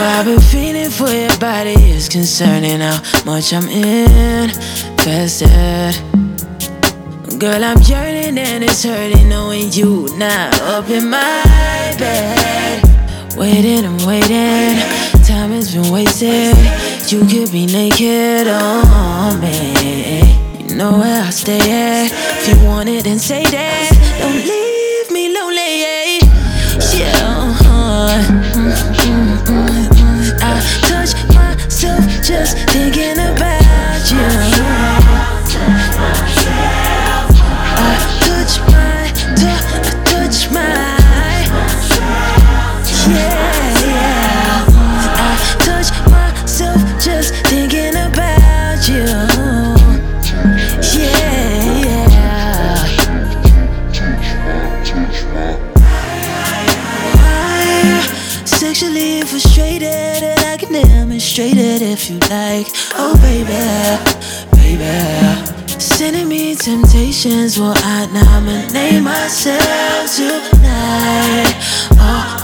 I've been feeling for your body. It's concerning how much I'm invested. Girl, I'm yearning and it's hurting knowing you not up in my bed. Waiting and waiting, time has been wasted. You could be naked on me. You know where I stay at. If you want it, then say that. Don't leave me lonely, yeah. I touch myself just thinking about you. I touch my, yeah. I touch myself just thinking about you. Yeah. I'm sexually frustrated and I can demonstrate it if you like. Oh baby, sending me temptations. Well, I nominate myself tonight. Oh,